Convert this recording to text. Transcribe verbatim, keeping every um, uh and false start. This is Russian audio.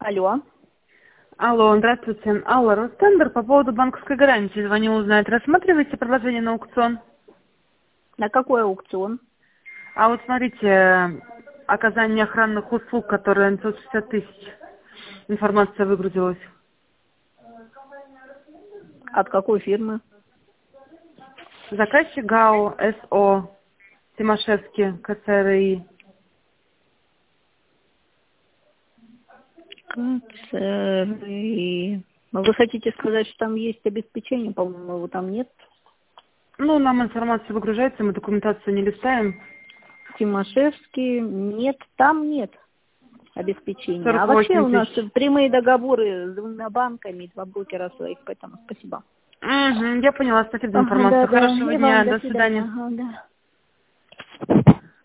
Алло. Алло, здравствуйте. Алла, Ростендер, по поводу банковской гарантии звоню узнать. Рассматриваете предложение на аукцион? На какой аукцион? А вот смотрите, оказание охранных услуг, которые на пятьсот шестьдесят тысяч. Информация выгрузилась. От какой фирмы? Заказчик ГАО, СО, Тимошевский, КЦРИ. КЦРИ. Вы хотите сказать, что там есть обеспечение? По-моему, его там нет. Ну, нам информация выгружается, мы документацию не листаем. Тимошевский. Нет, там нет обеспечения. А сорок вообще восемь у нас тысяч. прямые договоры с двумя банками, два брокера своих, поэтому спасибо. Угу, я поняла, спасибо за Ага, информацию. да, да. Хорошего И вам дня, до до свидания. свидания. Ага, да.